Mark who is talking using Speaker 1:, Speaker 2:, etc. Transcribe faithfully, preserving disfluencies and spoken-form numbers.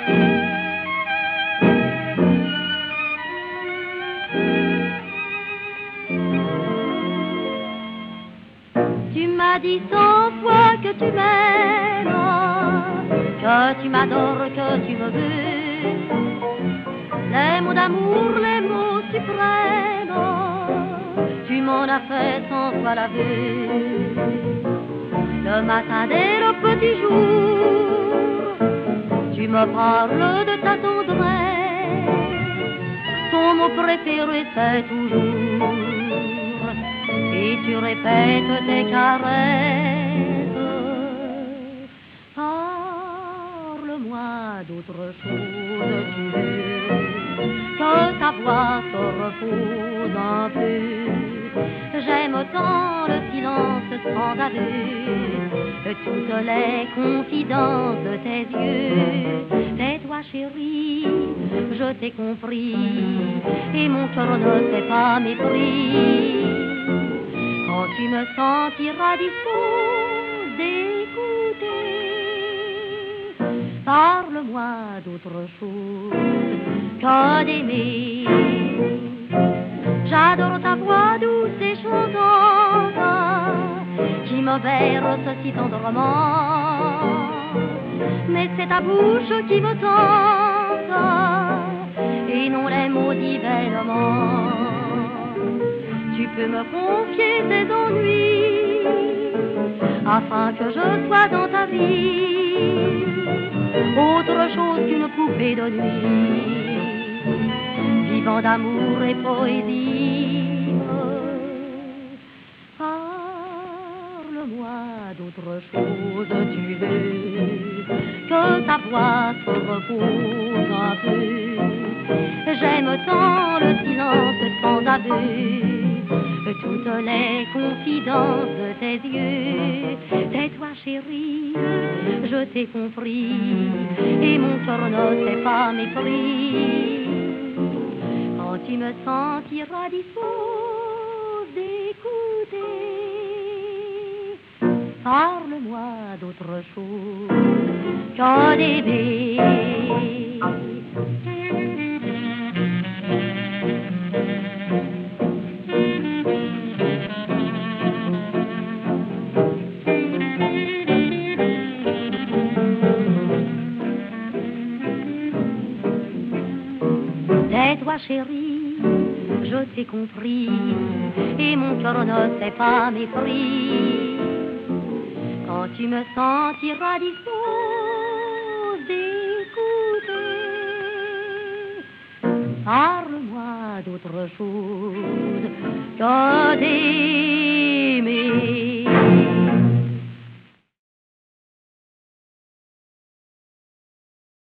Speaker 1: Tu m'as dit cent fois que tu m'aimes, que tu m'adores, que tu me veux. Les mots d'amour, les mots suprêmes, tu m'en as fait cent fois la vue. Le matin dès le petit jour, tu me parles de ta tendresse. Ton mot préféré c'est toujours, et tu répètes tes caresses. Parle-moi d'autre chose, tu veux, que ta voix se repose un peu. J'aime tant le silence sans aveu, toutes les confidences de tes yeux. Tais-toi chérie, je t'ai compris, et mon cœur ne s'est pas mépris. Quand tu me sentiras dispose d'écouter, parle-moi d'autre chose que d'aimer. J'adore ta voix douce et chantante, qui me berce si tendrement. Mais c'est ta bouche qui me tente, et non les maudits bêlements. Tu peux me confier tes ennuis, afin que je sois dans ta vie autre chose qu'une poupée de nuit, vivant d'amour et poésie. Parle-moi d'autre chose, tu veux, que ta voix se repose un peu. J'aime tant le silence sans aveu, toutes les confidences de tes yeux. Tais-toi chérie, je t'ai compris, et mon cœur ne s'est pas mépris. Quand tu me sentiras dispose d'écouter, parle-moi d'autre chose que d'aimer. Tais-toi chérie, je t'ai compris, et mon cœur ne s'est pas mépris. Quand tu me sentiras dispose d'écouter, parle-moi d'autre chose que des